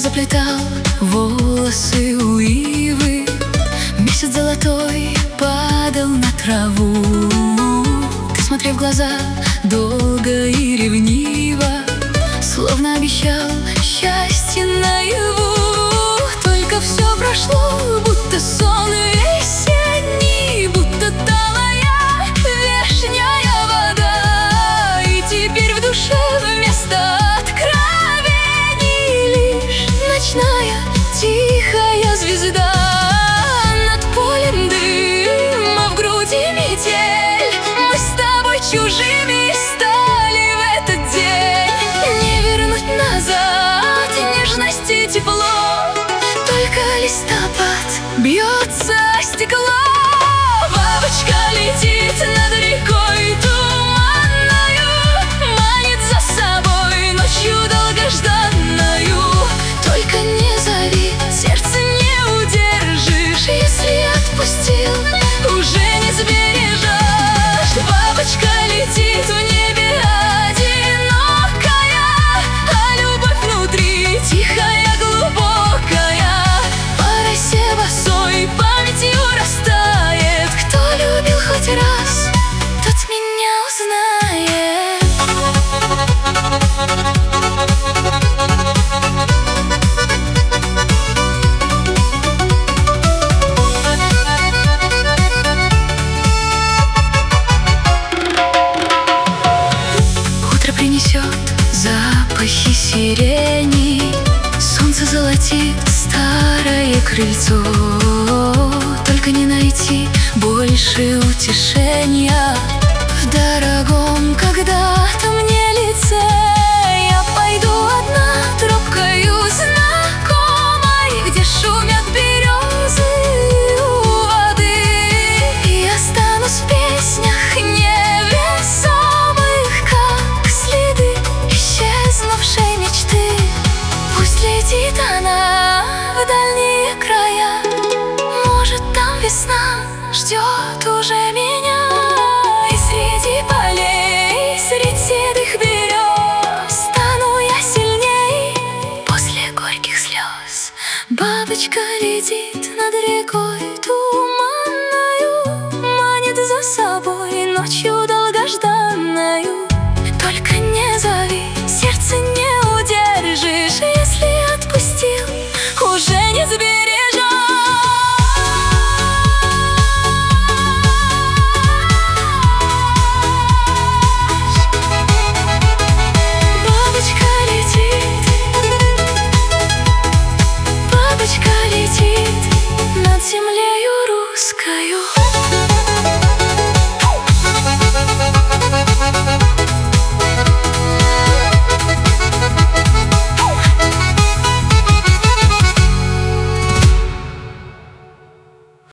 заплетал волосы у ивы, месяц золотой падал на траву. Ты смотрел в глаза долго и ревниво, словно обещал счастье наяву. Только все прошло, будто сон весенний, будто талая вешняя вода. И теперь в душе вместо откровений лишь ночная тихая звезда. Над полем дыма, в груди метель, мы с тобой чужими стали в этот день. Не вернуть назад нежность и тепло, только листопад бьется о стекло. Бабочка летит над рекой туманною, манит за собой ночью долгожданною. Только не зови, сердце не удержишь, если отпустил, уже не сбережешь. Бабочка летит в небе одинокая, а любовь внутри тихая, глубокая. По росе босой памятью растает. Кто любил хоть раз, тот меня узнает. Утро принесет запахи сирени, солнце золотит старое крыльцо. Только не найти больше утешения в дорогом когда-то мне лице. Я пойду одна тропкою знакомой, где шумят березы у воды, и останусь в песнях невесомых, как следы исчезнувшей мечты. Пусть летит она в дальние края, может, там весна ждет уже меня. И среди полей, среди седых берез стану я сильней после горьких слез. Бабочка летит над рекой туманною, манит за собой ночью долгожданною. Только не зови, сердце не удержишь, если отпустил, уже не сбережешь. Бабочка летит над землею русскою.